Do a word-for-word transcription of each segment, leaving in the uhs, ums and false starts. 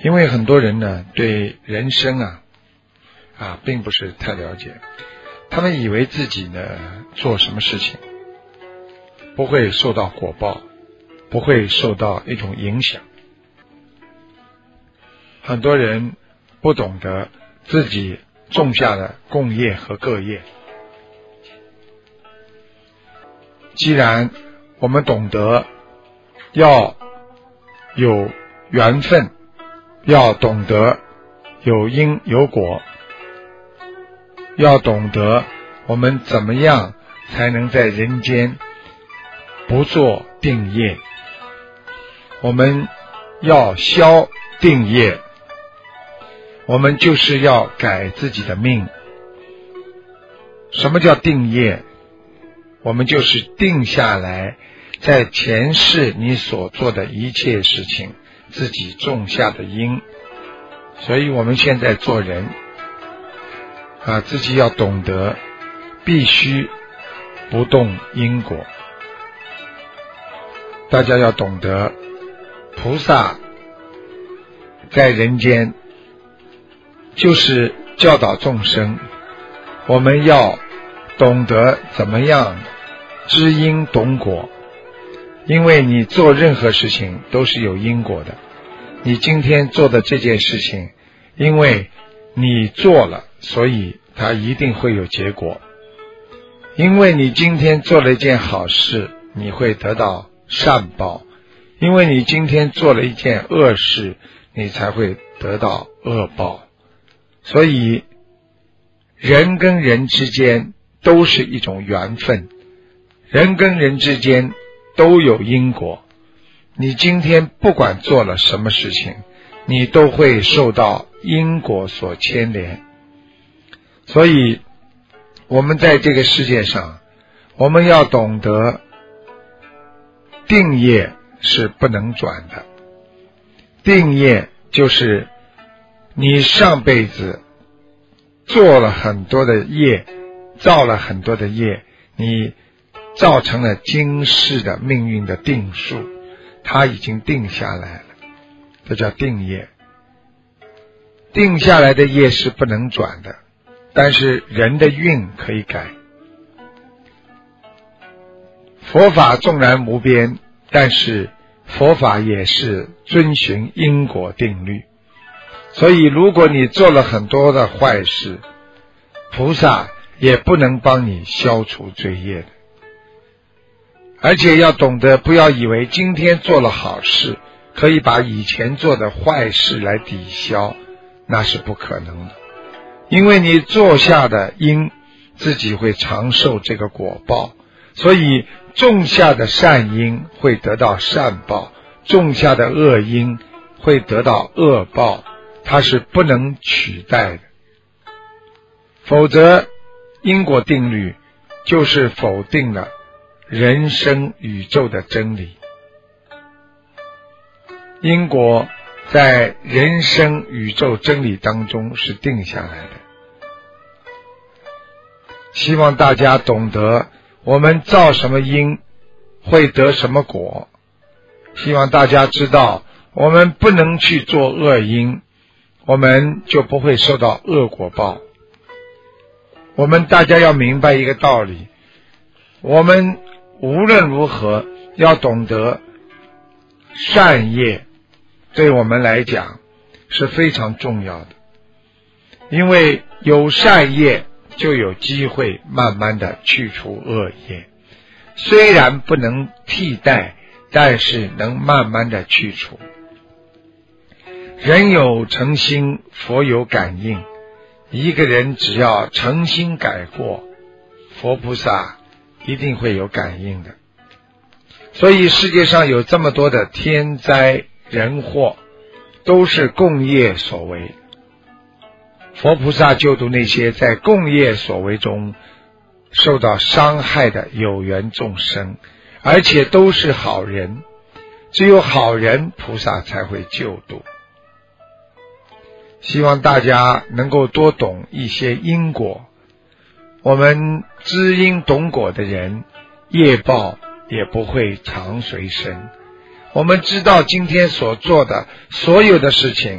因为很多人呢对人生啊啊并不是太了解，他们以为自己呢做什么事情不会受到果报，不会受到一种影响。很多人不懂得自己种下的共业和各业。既然我们懂得要有缘分，要懂得有因有果，要懂得我们怎么样才能在人间不做定业，我们要消定业，我们就是要改自己的命。什么叫定业？我们就是定下来，在前世你所做的一切事情，自己种下的因。所以我们现在做人啊，自己要懂得必须不动因果。大家要懂得菩萨在人间就是教导众生，我们要懂得怎么样知因懂果。因为你做任何事情都是有因果的，你今天做的这件事情，因为你做了，所以它一定会有结果。因为你今天做了一件好事，你会得到善报；因为你今天做了一件恶事，你才会得到恶报。所以人跟人之间都是一种缘分，人跟人之间都有因果。你今天不管做了什么事情，你都会受到因果所牵连。所以我们在这个世界上，我们要懂得定业是不能转的。定业就是你上辈子做了很多的业，造了很多的业，你造成了今世的命运的定数，它已经定下来了，这叫定业。定下来的业是不能转的，但是人的运可以改。佛法纵然无边，但是佛法也是遵循因果定律。所以如果你做了很多的坏事，菩萨也不能帮你消除罪业的。而且要懂得，不要以为今天做了好事可以把以前做的坏事来抵消，那是不可能的。因为你做下的因，自己会长受这个果报。所以种下的善因会得到善报，种下的恶因会得到恶报，它是不能取代的。否则因果定律就是否定了人生宇宙的真理。因果在人生宇宙真理当中是定下来的。希望大家懂得我们造什么因会得什么果。希望大家知道我们不能去做恶因，我们就不会受到恶果报。我们大家要明白一个道理，我们无论如何要懂得善业对我们来讲是非常重要的。因为有善业就有机会慢慢的去除恶业，虽然不能替代，但是能慢慢的去除。人有诚心，佛有感应。一个人只要诚心改过，佛菩萨一定会有感应的。所以世界上有这么多的天灾人祸，都是共业所为。佛菩萨救度那些在共业所为中受到伤害的有缘众生，而且都是好人，只有好人菩萨才会救度。希望大家能够多懂一些因果，我们知因懂果的人，业报也不会常随身。我们知道今天所做的所有的事情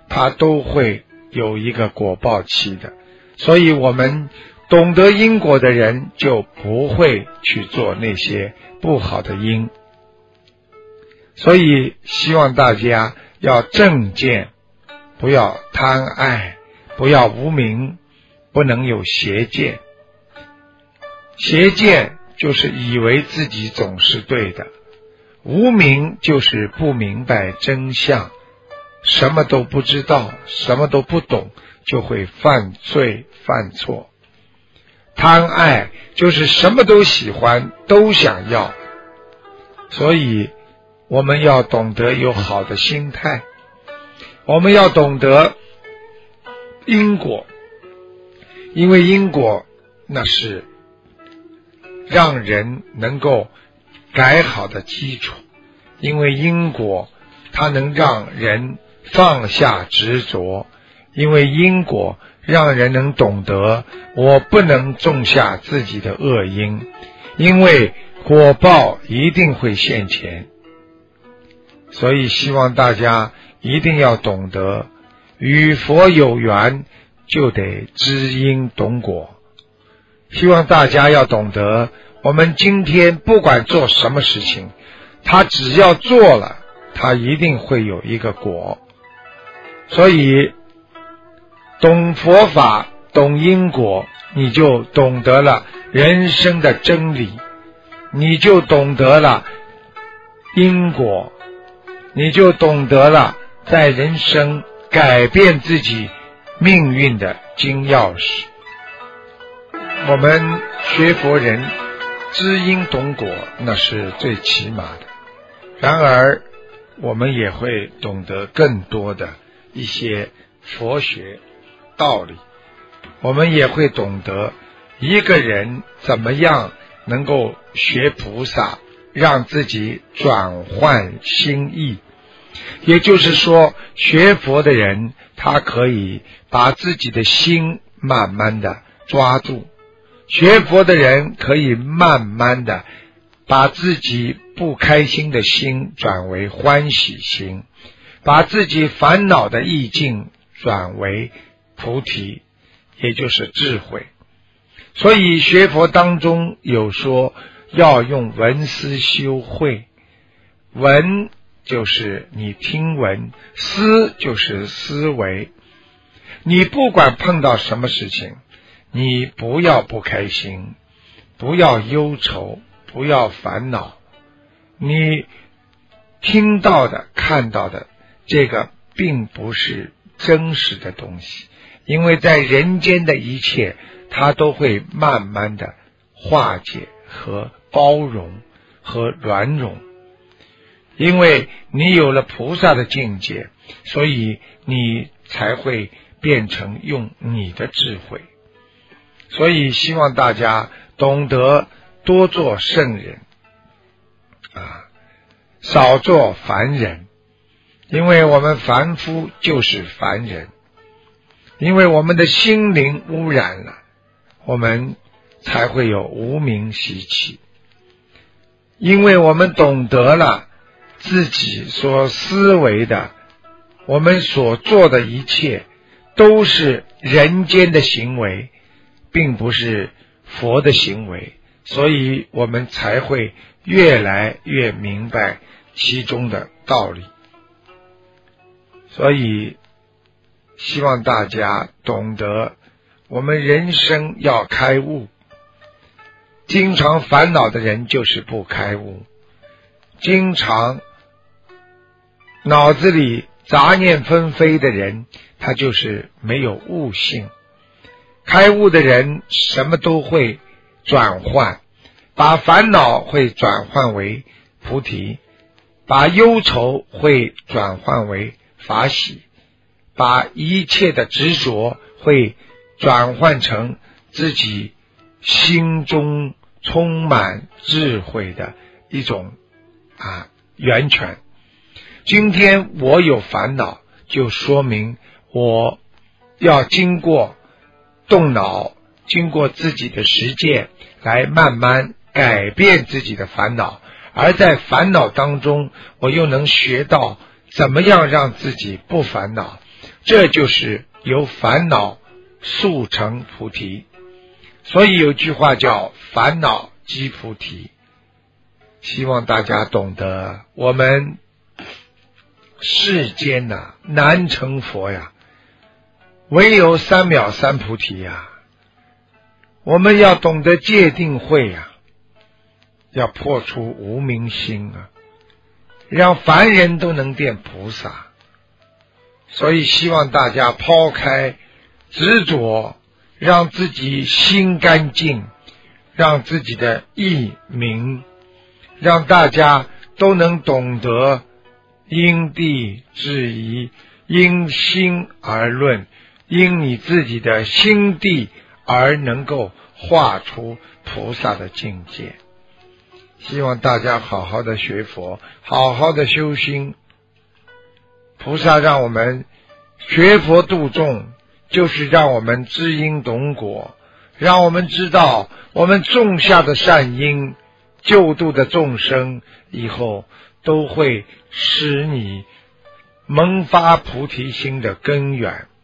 它都会有一个果报期的。所以我们懂得因果的人就不会去做那些不好的因。所以希望大家要正见，不要贪爱，不要无明，不能有邪见。邪见就是以为自己总是对的，无明就是不明白真相，什么都不知道，什么都不懂，就会犯罪犯错。贪爱就是什么都喜欢，都想要。所以我们要懂得有好的心态，我们要懂得因果，因为因果那是让人能够改好的基础，因为因果它能让人放下执着，因为因果让人能懂得我不能种下自己的恶因，因为果报一定会现前。所以希望大家一定要懂得与佛有缘就得知因懂果。希望大家要懂得，我们今天不管做什么事情，他只要做了，他一定会有一个果。所以懂佛法，懂因果，你就懂得了人生的真理，你就懂得了因果，你就懂得了在人生改变自己命运的金钥匙。我们学佛人知因懂果，那是最起码的。然而我们也会懂得更多的一些佛学道理，我们也会懂得一个人怎么样能够学菩萨，让自己转换心意。也就是说，学佛的人他可以把自己的心慢慢的抓住，学佛的人可以慢慢的把自己不开心的心转为欢喜心，把自己烦恼的意境转为菩提，也就是智慧。所以学佛当中有说要用闻思修慧，闻就是你听闻，思就是思维。你不管碰到什么事情，你不要不开心，不要忧愁，不要烦恼。你听到的看到的这个并不是真实的东西，因为在人间的一切它都会慢慢的化解和包容和软融。因为你有了菩萨的境界，所以你才会变成用你的智慧。所以希望大家懂得多做圣人啊，少做凡人。因为我们凡夫就是凡人，因为我们的心灵污染了，我们才会有无明习气。因为我们懂得了自己所思维的，我们所做的一切都是人间的行为，并不是佛的行为，所以我们才会越来越明白其中的道理。所以希望大家懂得，我们人生要开悟。经常烦恼的人就是不开悟，经常脑子里杂念纷飞的人，他就是没有悟性。开悟的人什么都会转换，把烦恼会转换为菩提，把忧愁会转换为法喜，把一切的执着会转换成自己心中充满智慧的一种啊源泉。今天我有烦恼，就说明我要经过动脑，经过自己的实践来慢慢改变自己的烦恼，而在烦恼当中我又能学到怎么样让自己不烦恼， 这就是由烦恼速成菩提。所以有句话叫烦恼即菩提，希望大家懂得，我们世间呐、啊、难成佛呀，唯有三藐三菩提呀。我们要懂得戒定慧呀，要破除无明心啊，让凡人都能变菩萨。所以希望大家抛开执着，让自己心干净，让自己的意明，让大家都能懂得因地制宜，因心而论，因你自己的心地而能够画出菩萨的境界。希望大家好好的学佛，好好的修心。菩萨让我们学佛度众，就是让我们知因懂果，让我们知道我们种下的善因，救度的众生以后都会使你萌发菩提心的根源。